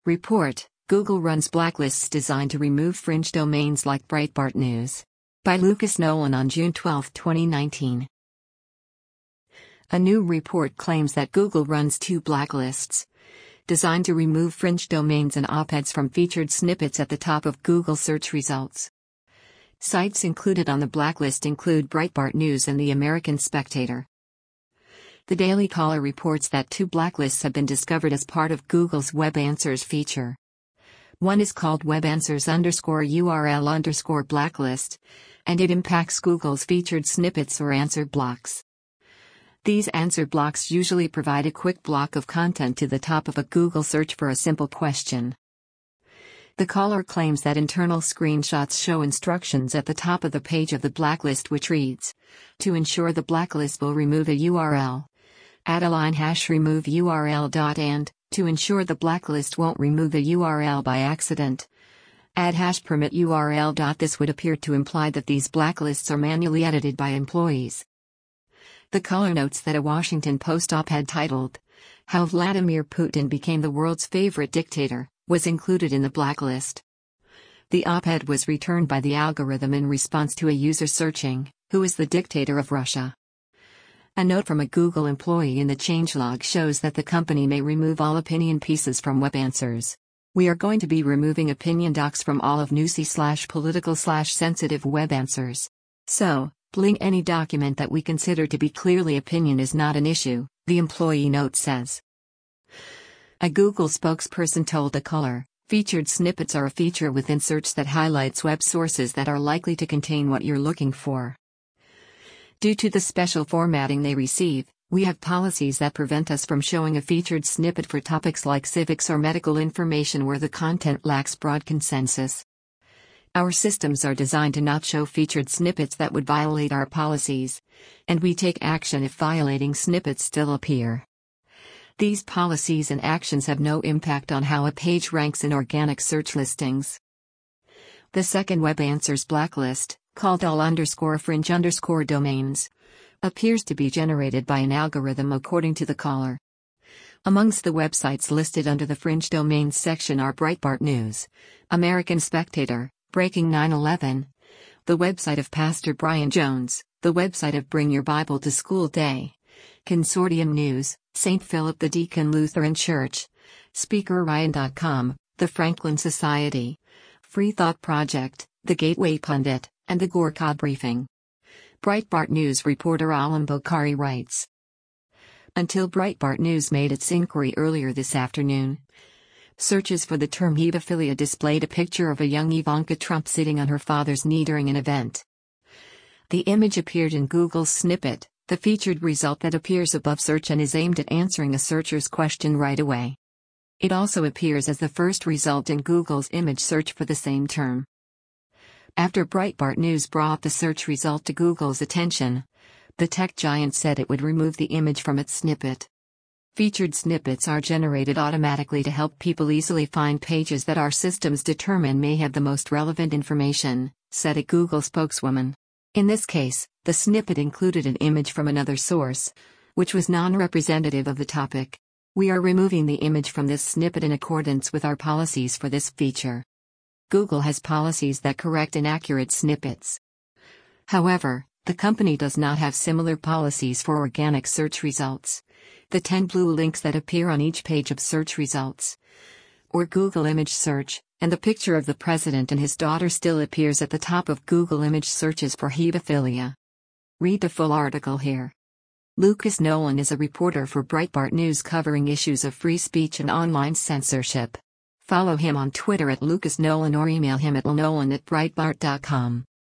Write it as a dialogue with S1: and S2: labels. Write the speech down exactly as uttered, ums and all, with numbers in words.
S1: Report: Google runs blacklists designed to remove fringe domains like Breitbart News. By Lucas Nolan on June twelfth, twenty nineteen. A new report claims that Google runs two blacklists designed to remove fringe domains and op-eds from featured snippets at the top of Google search results. Sites included on the blacklist include Breitbart News and The American Spectator. The Daily Caller reports that two blacklists have been discovered as part of Google's Web Answers feature. One is called Web Answers underscore U R L underscore blacklist, and it impacts Google's featured snippets or answer blocks. These answer blocks usually provide a quick block of content to the top of a Google search for a simple question. The caller claims that internal screenshots show instructions at the top of the page of the blacklist which reads, "To ensure the blacklist will remove a U R L, add a line hash remove U R L dot and, to ensure the blacklist won't remove a U R L by accident, add hash permit U R L dot." This would appear to imply that these blacklists are manually edited by employees. The caller notes that a Washington Post op-ed titled, "How Vladimir Putin Became the World's Favorite Dictator," was included in the blacklist. The op-ed was returned by the algorithm in response to a user searching, "Who is the dictator of Russia?" A note from a Google employee in the changelog shows that the company may remove all opinion pieces from Web Answers. "We are going to be removing opinion docs from all of newsy slash political slash sensitive Web Answers. So, pulling any document that we consider to be clearly opinion is not an issue," the employee note says. A Google spokesperson told the caller, "Featured snippets are a feature within search that highlights web sources that are likely to contain what you're looking for. Due to the special formatting they receive, we have policies that prevent us from showing a featured snippet for topics like civics or medical information where the content lacks broad consensus. Our systems are designed to not show featured snippets that would violate our policies, and we take action if violating snippets still appear. These policies and actions have no impact on how a page ranks in organic search listings." The second Web Answers blacklist, called all underscore fringe underscore domains, appears to be generated by an algorithm according to the caller. Amongst the websites listed under the fringe domains section are Breitbart News, American Spectator, Breaking nine eleven, the website of Pastor Brian Jones, the website of Bring Your Bible to School Day, Consortium News, Saint Philip the Deacon Lutheran Church, Speaker Ryan dot com, the Franklin Society, Free Thought Project, the Gateway Pundit, and the Gorka Briefing. Breitbart News reporter Alam Bokhari writes, "Until Breitbart News made its inquiry earlier this afternoon, searches for the term hebephilia displayed a picture of a young Ivanka Trump sitting on her father's knee during an event. The image appeared in Google's snippet, the featured result that appears above search and is aimed at answering a searcher's question right away. It also appears as the first result in Google's image search for the same term. After Breitbart News brought the search result to Google's attention, the tech giant said it would remove the image from its snippet. Featured snippets are generated automatically to help people easily find pages that our systems determine may have the most relevant information," said a Google spokeswoman. In this case, the snippet included an image from another source, which was non-representative of the topic. "We are removing the image from this snippet in accordance with our policies for this feature." Google has policies that correct inaccurate snippets. However, the company does not have similar policies for organic search results, the ten blue links that appear on each page of search results, or Google image search, and the picture of the president and his daughter still appears at the top of Google image searches for hebephilia. Read the full article here. Lucas Nolan is a reporter for Breitbart News covering issues of free speech and online censorship. Follow him on Twitter at Lucas Nolan or email him at lnolan at breitbart dot com.